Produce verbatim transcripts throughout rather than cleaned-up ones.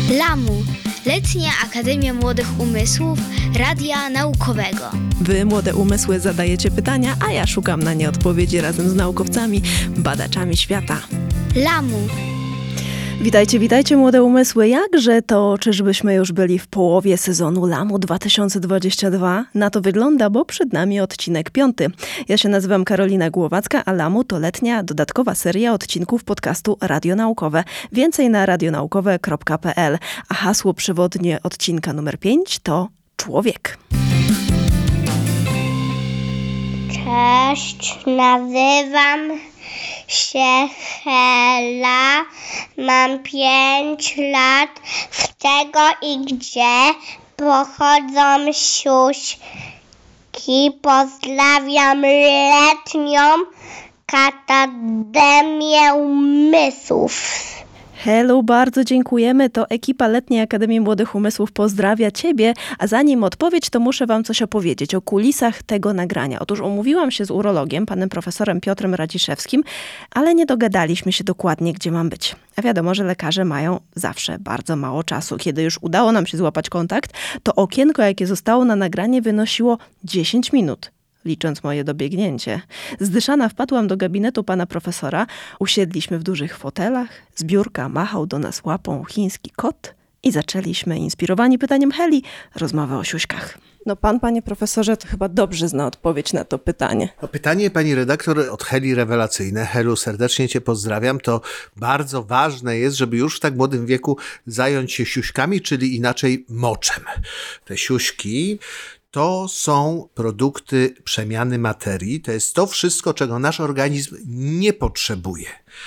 Lamu, Letnia Akademia Młodych Umysłów Radia Naukowego. Wy, młode umysły, zadajecie pytania, a ja szukam na nie odpowiedzi razem z naukowcami, badaczami świata. Lamu. Witajcie, witajcie młode umysły. Jakże to, czyżbyśmy już byli w połowie sezonu Lamu dwa tysiące dwudziestego drugiego? Na to wygląda, bo przed nami odcinek piąty. Ja się nazywam Karolina Głowacka, a Lamu to letnia, dodatkowa seria odcinków podcastu Radio Naukowe. Więcej na radionaukowe kropka p l. A hasło przewodnie odcinka numer pięć to człowiek. Cześć, nazywam się Hela, mam pięć lat, z czego i gdzie pochodzą siuśki. Pozdrawiam Letnią Akademię Umysłów. Hello, bardzo dziękujemy. To ekipa Letniej Akademii Młodych Umysłów pozdrawia Ciebie, a zanim odpowiedź, to muszę Wam coś opowiedzieć o kulisach tego nagrania. Otóż umówiłam się z urologiem, panem profesorem Piotrem Radziszewskim, ale nie dogadaliśmy się dokładnie, gdzie mam być. A wiadomo, że lekarze mają zawsze bardzo mało czasu. Kiedy już udało nam się złapać kontakt, to okienko, jakie zostało na nagranie, wynosiło dziesięć minut. Licząc moje dobiegnięcie. Zdyszana wpadłam do gabinetu pana profesora, usiedliśmy w dużych fotelach, z biurka machał do nas łapą chiński kot i zaczęliśmy, inspirowani pytaniem Heli, rozmowę o siuśkach. No pan, panie profesorze, to chyba dobrze zna odpowiedź na to pytanie. To pytanie, pani redaktor, od Heli rewelacyjne. Helu, serdecznie cię pozdrawiam. To bardzo ważne jest, żeby już w tak młodym wieku zająć się siuśkami, czyli inaczej moczem. Te siuśki to są produkty przemiany materii. To jest to wszystko, czego nasz organizm nie potrzebuje.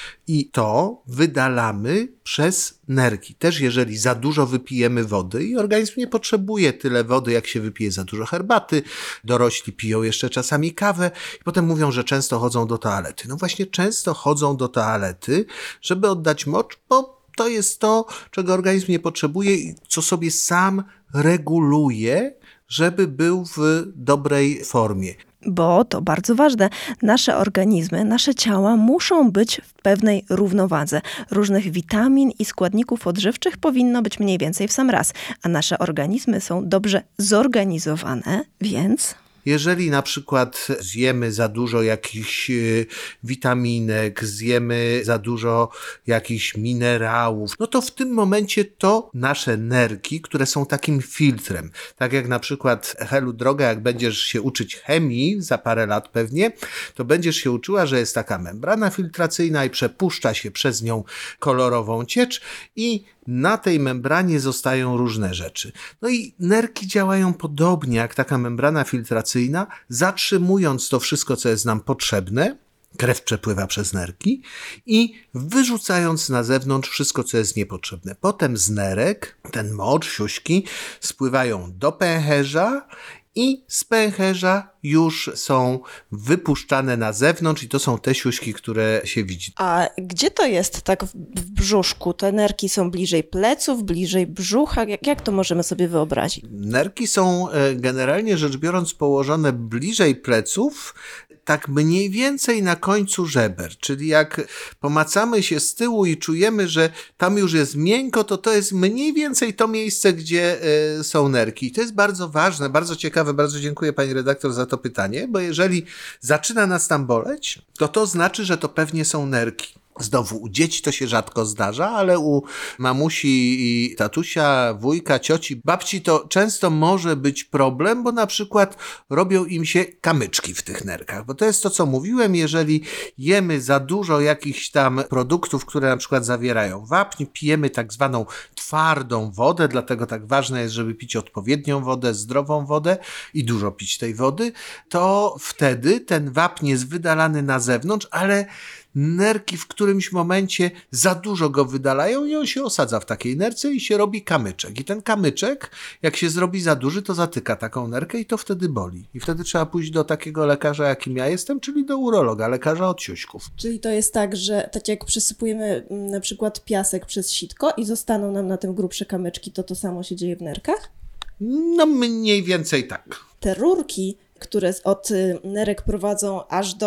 I to wydalamy przez nerki. Też jeżeli za dużo wypijemy wody i organizm nie potrzebuje tyle wody, jak się wypije za dużo herbaty. Dorośli piją jeszcze czasami kawę i potem mówią, że często chodzą do toalety. No właśnie często chodzą do toalety, żeby oddać mocz, bo to jest to, czego organizm nie potrzebuje i co sobie sam reguluje, żeby był w dobrej formie. Bo to bardzo ważne. Nasze organizmy, nasze ciała muszą być w pewnej równowadze. Różnych witamin i składników odżywczych powinno być mniej więcej w sam raz. A nasze organizmy są dobrze zorganizowane, więc... Jeżeli na przykład zjemy za dużo jakichś y, witaminek, zjemy za dużo jakichś minerałów, no to w tym momencie to nasze nerki, które są takim filtrem. Tak jak na przykład, Helu droga, jak będziesz się uczyć chemii za parę lat pewnie, to będziesz się uczyła, że jest taka membrana filtracyjna i przepuszcza się przez nią kolorową ciecz i na tej membranie zostają różne rzeczy. No i nerki działają podobnie jak taka membrana filtracyjna, zatrzymując to wszystko, co jest nam potrzebne, krew przepływa przez nerki i wyrzucając na zewnątrz wszystko, co jest niepotrzebne. Potem z nerek ten mocz, siuśki spływają do pęcherza i z pęcherza już są wypuszczane na zewnątrz i to są te siuśki, które się widzi. A gdzie to jest tak w brzuszku? Te nerki są bliżej pleców, bliżej brzucha? Jak, jak to możemy sobie wyobrazić? Nerki są generalnie rzecz biorąc położone bliżej pleców, tak mniej więcej na końcu żeber, czyli jak pomacamy się z tyłu i czujemy, że tam już jest miękko, to to jest mniej więcej to miejsce, gdzie y, są nerki. I to jest bardzo ważne, bardzo ciekawe, bardzo dziękuję pani redaktor za to pytanie, bo jeżeli zaczyna nas tam boleć, to to znaczy, że to pewnie są nerki. Znowu, u dzieci to się rzadko zdarza, ale u mamusi i tatusia, wujka, cioci, babci to często może być problem, bo na przykład robią im się kamyczki w tych nerkach. Bo to jest to, co mówiłem, jeżeli jemy za dużo jakichś tam produktów, które na przykład zawierają wapń, pijemy tak zwaną twardą wodę, dlatego tak ważne jest, żeby pić odpowiednią wodę, zdrową wodę i dużo pić tej wody, to wtedy ten wapń jest wydalany na zewnątrz, ale nerki w którymś momencie za dużo go wydalają i on się osadza w takiej nerce i się robi kamyczek. I ten kamyczek, jak się zrobi za duży, to zatyka taką nerkę i to wtedy boli. I wtedy trzeba pójść do takiego lekarza, jakim ja jestem, czyli do urologa, lekarza od siuśków. Czyli to jest tak, że tak jak przysypujemy na przykład piasek przez sitko i zostaną nam na tym grubsze kamyczki, to to samo się dzieje w nerkach? No mniej więcej tak. Te rurki, które od nerek prowadzą aż do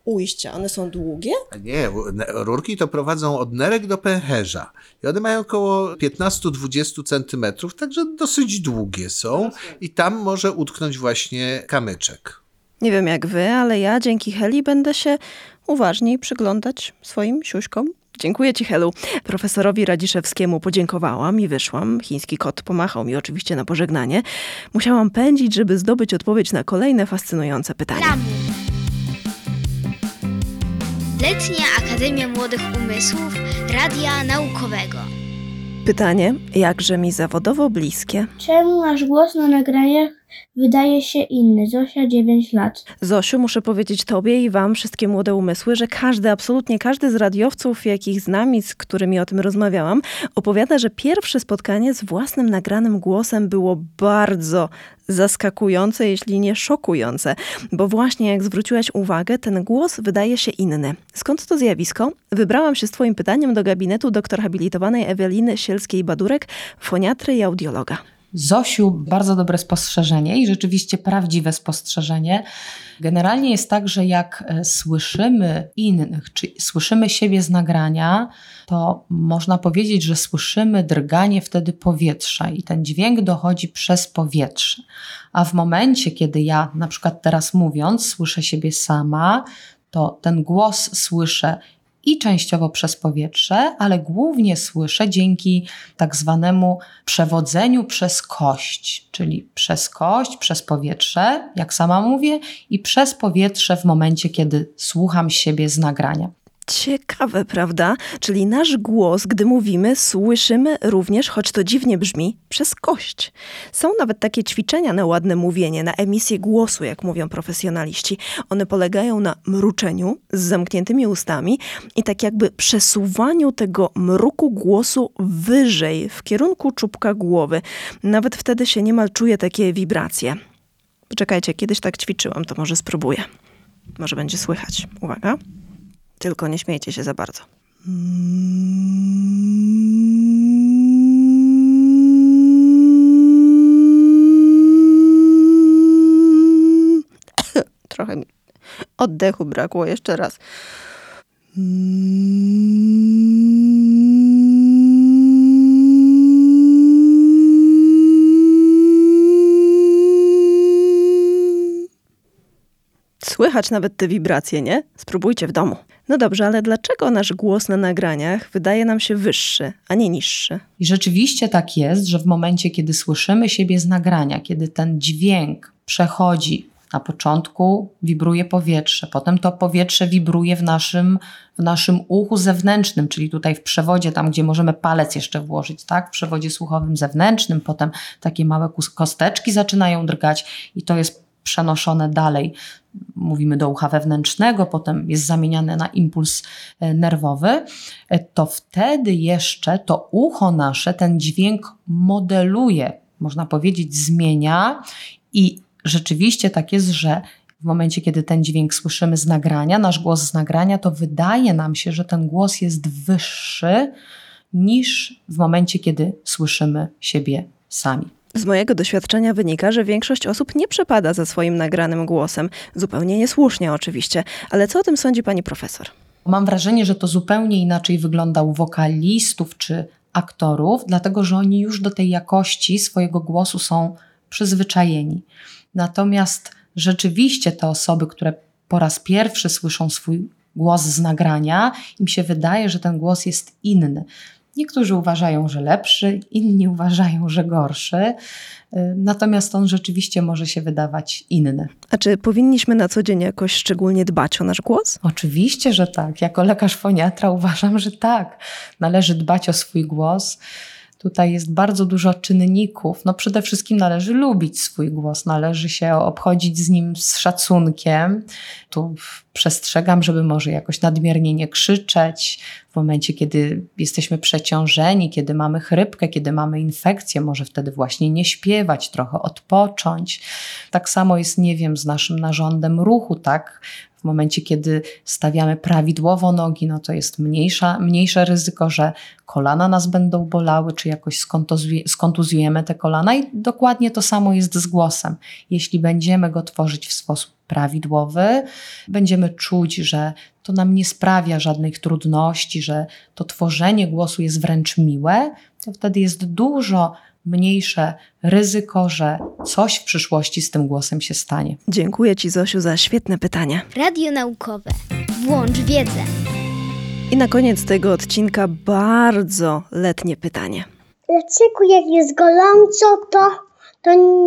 ujścia. One są długie? A nie, rurki to prowadzą od nerek do pęcherza. I one mają około piętnaście do dwudziestu centymetrów, także dosyć długie są. I tam może utknąć właśnie kamyczek. Nie wiem jak wy, ale ja dzięki Heli będę się uważniej przyglądać swoim siuśkom. Dziękuję ci, Helu. Profesorowi Radziszewskiemu podziękowałam i wyszłam. Chiński kot pomachał mi oczywiście na pożegnanie. Musiałam pędzić, żeby zdobyć odpowiedź na kolejne fascynujące pytania. Lamu. Letnia Akademia Młodych Umysłów Radia Naukowego. Pytanie, jakże mi zawodowo bliskie. Czemu nasz głos na nagraniach wydaje się inny? Zosia, dziewięć lat. Zosiu, muszę powiedzieć tobie i wam, wszystkie młode umysły, że każdy, absolutnie każdy z radiowców, jakich znam i z którymi o tym rozmawiałam, opowiada, że pierwsze spotkanie z własnym nagranym głosem było bardzo zaskakujące, jeśli nie szokujące, bo właśnie jak zwróciłaś uwagę, ten głos wydaje się inny. Skąd to zjawisko? Wybrałam się z twoim pytaniem do gabinetu doktor habilitowanej Eweliny Sielskiej-Badurek, foniatry i audiologa. Zosiu, bardzo dobre spostrzeżenie i rzeczywiście prawdziwe spostrzeżenie. Generalnie jest tak, że jak słyszymy innych, czy słyszymy siebie z nagrania, to można powiedzieć, że słyszymy drganie wtedy powietrza i ten dźwięk dochodzi przez powietrze. A w momencie, kiedy ja na przykład teraz mówiąc słyszę siebie sama, to ten głos słyszę i częściowo przez powietrze, ale głównie słyszę dzięki tak zwanemu przewodzeniu przez kość, czyli przez kość, przez powietrze, jak sama mówię, i przez powietrze w momencie, kiedy słucham siebie z nagrania. Ciekawe, prawda? Czyli nasz głos, gdy mówimy, słyszymy również, choć to dziwnie brzmi, przez kość. Są nawet takie ćwiczenia na ładne mówienie, na emisję głosu, jak mówią profesjonaliści. One polegają na mruczeniu z zamkniętymi ustami i tak jakby przesuwaniu tego mruku głosu wyżej, w kierunku czubka głowy. Nawet wtedy się niemal czuje takie wibracje. Poczekajcie, kiedyś tak ćwiczyłam, to może spróbuję. Może będzie słychać. Uwaga. Tylko nie śmiejcie się za bardzo. Trochę mi oddechu brakło. Jeszcze raz. Słychać nawet te wibracje, nie? Spróbujcie w domu. No dobrze, ale dlaczego nasz głos na nagraniach wydaje nam się wyższy, a nie niższy? I rzeczywiście tak jest, że w momencie, kiedy słyszymy siebie z nagrania, kiedy ten dźwięk przechodzi, na początku wibruje powietrze, potem to powietrze wibruje w naszym, w naszym uchu zewnętrznym, czyli tutaj w przewodzie, tam gdzie możemy palec jeszcze włożyć, tak? W przewodzie słuchowym zewnętrznym, potem takie małe kosteczki zaczynają drgać i to jest przenoszone dalej. Mówimy do ucha wewnętrznego, potem jest zamieniane na impuls nerwowy, to wtedy jeszcze to ucho nasze ten dźwięk modeluje, można powiedzieć zmienia i rzeczywiście tak jest, że w momencie, kiedy ten dźwięk słyszymy z nagrania, nasz głos z nagrania, to wydaje nam się, że ten głos jest wyższy niż w momencie, kiedy słyszymy siebie sami. Z mojego doświadczenia wynika, że większość osób nie przepada za swoim nagranym głosem. Zupełnie niesłusznie oczywiście. Ale co o tym sądzi pani profesor? Mam wrażenie, że to zupełnie inaczej wygląda u wokalistów czy aktorów, dlatego że oni już do tej jakości swojego głosu są przyzwyczajeni. Natomiast rzeczywiście te osoby, które po raz pierwszy słyszą swój głos z nagrania, im się wydaje, że ten głos jest inny. Niektórzy uważają, że lepszy, inni uważają, że gorszy, natomiast on rzeczywiście może się wydawać inny. A czy powinniśmy na co dzień jakoś szczególnie dbać o nasz głos? Oczywiście, że tak. Jako lekarz foniatra uważam, że tak. Należy dbać o swój głos. Tutaj jest bardzo dużo czynników. No przede wszystkim należy lubić swój głos, należy się obchodzić z nim z szacunkiem. Tu przestrzegam, żeby może jakoś nadmiernie nie krzyczeć. W momencie, kiedy jesteśmy przeciążeni, kiedy mamy chrypkę, kiedy mamy infekcję, może wtedy właśnie nie śpiewać, trochę odpocząć. Tak samo jest, nie wiem, z naszym narządem ruchu, tak? W momencie, kiedy stawiamy prawidłowo nogi, no to jest mniejsza, mniejsze ryzyko, że kolana nas będą bolały, czy jakoś skontuzuje, skontuzujemy te kolana i dokładnie to samo jest z głosem. Jeśli będziemy go tworzyć w sposób prawidłowy, będziemy czuć, że to nam nie sprawia żadnych trudności, że to tworzenie głosu jest wręcz miłe, to wtedy jest dużo mniejsze ryzyko, że coś w przyszłości z tym głosem się stanie. Dziękuję Ci, Zosiu, za świetne pytania. Radio naukowe. Włącz wiedzę. I na koniec tego odcinka bardzo letnie pytanie. Dlaczego jak jest gorąco, to, to,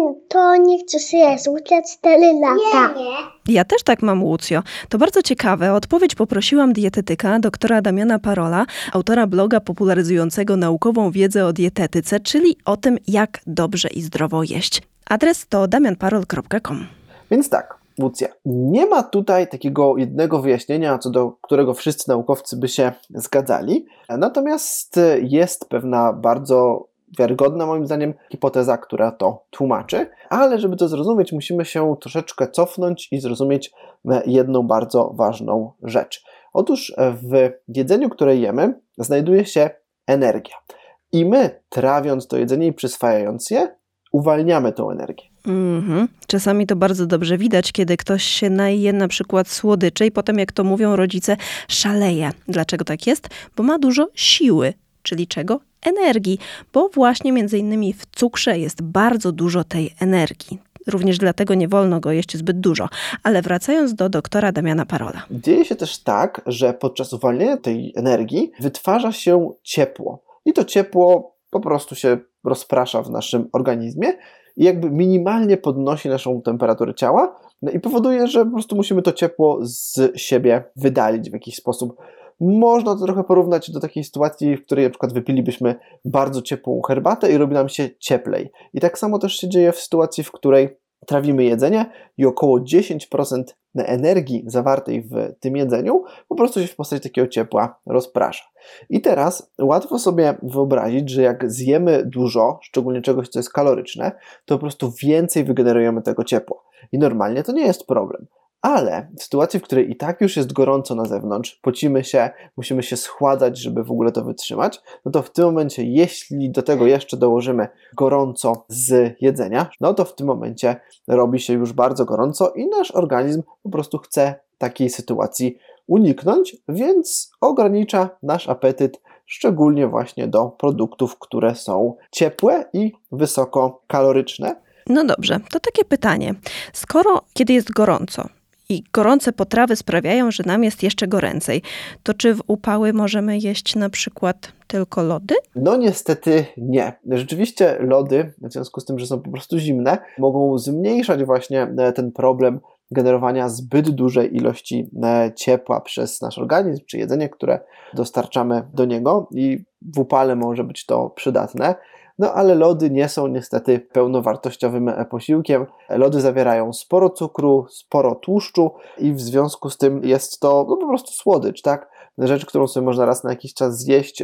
to nie chce się rzucać cztery lata? Nie, nie. Ja też tak mam, Łucjo. To bardzo ciekawe. O odpowiedź poprosiłam dietetyka, doktora Damiana Parola, autora bloga popularyzującego naukową wiedzę o dietetyce, czyli o tym, jak dobrze i zdrowo jeść. Adres to damian parol kropka com. Więc tak, Łucja, nie ma tutaj takiego jednego wyjaśnienia, co do którego wszyscy naukowcy by się zgadzali, natomiast jest pewna bardzo wiarygodna, moim zdaniem, hipoteza, która to tłumaczy, ale żeby to zrozumieć, musimy się troszeczkę cofnąć i zrozumieć jedną bardzo ważną rzecz. Otóż w jedzeniu, które jemy, znajduje się energia i my, trawiąc to jedzenie i przyswajając je, uwalniamy tą energię. Mhm. Czasami to bardzo dobrze widać, kiedy ktoś się naje na przykład słodyczy i potem, jak to mówią rodzice, szaleje. Dlaczego tak jest? Bo ma dużo siły. Czyli czego? Energii, bo właśnie między innymi w cukrze jest bardzo dużo tej energii. Również dlatego nie wolno go jeść zbyt dużo. Ale wracając do doktora Damiana Parola. Dzieje się też tak, że podczas uwalniania tej energii wytwarza się ciepło. I to ciepło po prostu się rozprasza w naszym organizmie i jakby minimalnie podnosi naszą temperaturę ciała i powoduje, że po prostu musimy to ciepło z siebie wydalić w jakiś sposób. Można to trochę porównać do takiej sytuacji, w której na przykład wypilibyśmy bardzo ciepłą herbatę i robi nam się cieplej. I tak samo też się dzieje w sytuacji, w której trawimy jedzenie i około dziesięć procent energii zawartej w tym jedzeniu po prostu się w postaci takiego ciepła rozprasza. I teraz łatwo sobie wyobrazić, że jak zjemy dużo, szczególnie czegoś, co jest kaloryczne, to po prostu więcej wygenerujemy tego ciepła. I normalnie to nie jest problem. Ale w sytuacji, w której i tak już jest gorąco na zewnątrz, pocimy się, musimy się schładzać, żeby w ogóle to wytrzymać, no to w tym momencie, jeśli do tego jeszcze dołożymy gorąco z jedzenia, no to w tym momencie robi się już bardzo gorąco i nasz organizm po prostu chce takiej sytuacji uniknąć, więc ogranicza nasz apetyt, szczególnie właśnie do produktów, które są ciepłe i wysokokaloryczne. No dobrze, to takie pytanie. Skoro kiedy jest gorąco, i gorące potrawy sprawiają, że nam jest jeszcze goręcej, to czy w upały możemy jeść na przykład tylko lody? No niestety nie. Rzeczywiście lody, w związku z tym, że są po prostu zimne, mogą zmniejszać właśnie ten problem generowania zbyt dużej ilości ciepła przez nasz organizm, czy jedzenie, które dostarczamy do niego i w upale może być to przydatne. No ale lody nie są niestety pełnowartościowym posiłkiem. Lody zawierają sporo cukru, sporo tłuszczu i w związku z tym jest to no, po prostu słodycz, tak? Rzecz, którą sobie można raz na jakiś czas zjeść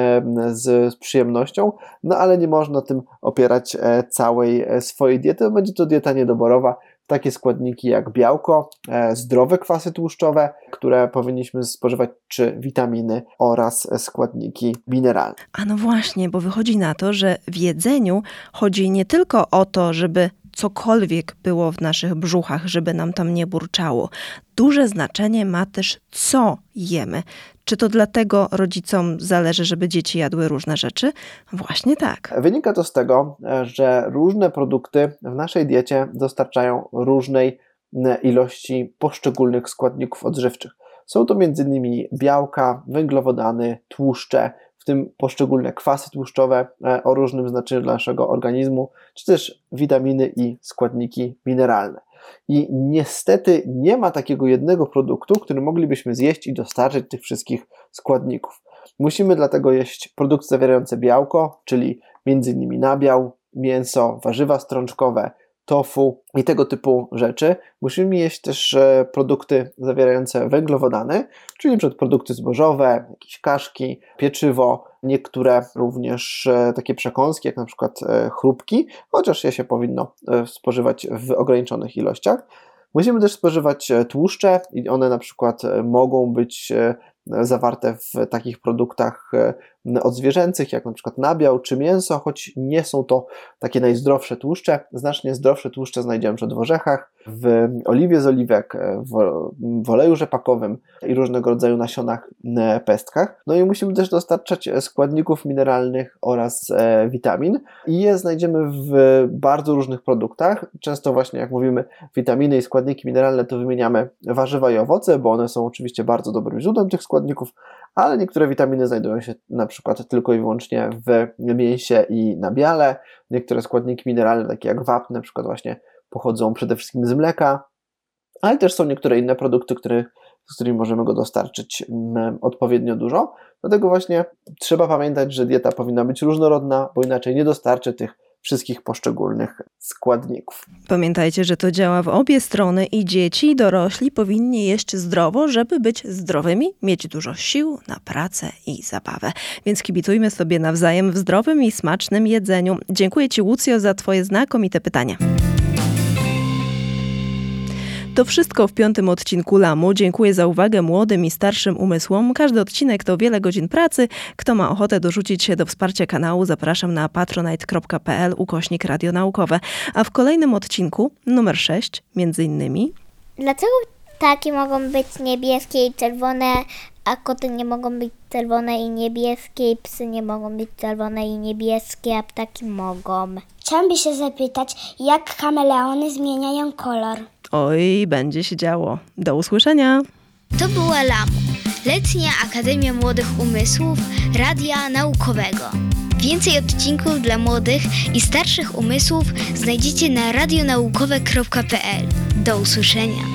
z, z przyjemnością, no ale nie można tym opierać całej swojej diety. Będzie to dieta niedoborowa. Takie składniki jak białko, zdrowe kwasy tłuszczowe, które powinniśmy spożywać, czy witaminy oraz składniki mineralne. A no właśnie, bo wychodzi na to, że w jedzeniu chodzi nie tylko o to, żeby cokolwiek było w naszych brzuchach, żeby nam tam nie burczało. Duże znaczenie ma też, co jemy. Czy to dlatego rodzicom zależy, żeby dzieci jadły różne rzeczy? Właśnie tak. Wynika to z tego, że różne produkty w naszej diecie dostarczają różnej ilości poszczególnych składników odżywczych. Są to między innymi białka, węglowodany, tłuszcze, w tym poszczególne kwasy tłuszczowe o różnym znaczeniu dla naszego organizmu, czy też witaminy i składniki mineralne. I niestety nie ma takiego jednego produktu, który moglibyśmy zjeść i dostarczyć tych wszystkich składników. Musimy dlatego jeść produkty zawierające białko, czyli między innymi nabiał, mięso, warzywa strączkowe, tofu i tego typu rzeczy. Musimy jeść też produkty zawierające węglowodany, czyli np. produkty zbożowe, jakieś kaszki, pieczywo, niektóre również takie przekąski, jak na przykład chrupki, chociaż je się powinno spożywać w ograniczonych ilościach. Musimy też spożywać tłuszcze i one na przykład mogą być zawarte w takich produktach odzwierzęcych, jak na przykład nabiał czy mięso, choć nie są to takie najzdrowsze tłuszcze. Znacznie zdrowsze tłuszcze znajdziemy w orzechach, w oliwie z oliwek, w, w oleju rzepakowym i różnego rodzaju nasionach, pestkach. No i musimy też dostarczać składników mineralnych oraz e, witamin i je znajdziemy w bardzo różnych produktach. Często właśnie jak mówimy witaminy i składniki mineralne, to wymieniamy warzywa i owoce, bo one są oczywiście bardzo dobrym źródłem tych składników, ale niektóre witaminy znajdują się na przykład tylko i wyłącznie w mięsie i nabiale. Niektóre składniki mineralne, takie jak wapń, na przykład właśnie pochodzą przede wszystkim z mleka, ale też są niektóre inne produkty, które, z którymi możemy go dostarczyć mm, odpowiednio dużo. Dlatego właśnie trzeba pamiętać, że dieta powinna być różnorodna, bo inaczej nie dostarczy tych wszystkich poszczególnych składników. Pamiętajcie, że to działa w obie strony i dzieci, i dorośli powinni jeść zdrowo, żeby być zdrowymi, mieć dużo sił na pracę i zabawę. Więc kibicujmy sobie nawzajem w zdrowym i smacznym jedzeniu. Dziękuję Ci, Łucjo, za Twoje znakomite pytania. To wszystko w piątym odcinku Lamu. Dziękuję za uwagę młodym i starszym umysłom. Każdy odcinek to wiele godzin pracy. Kto ma ochotę dorzucić się do wsparcia kanału, zapraszam na patronite kropka p l ukośnik radionaukowe. A w kolejnym odcinku, numer sześć, między innymi... Dlaczego ptaki mogą być niebieskie i czerwone, a koty nie mogą być czerwone i niebieskie, i psy nie mogą być czerwone i niebieskie, a ptaki mogą? Chciałam się zapytać, jak kameleony zmieniają kolor? Oj, będzie się działo. Do usłyszenia! To była Lamu, Letnia Akademia Młodych Umysłów Radia Naukowego. Więcej odcinków dla młodych i starszych umysłów znajdziecie na radionaukowe kropka p l. Do usłyszenia!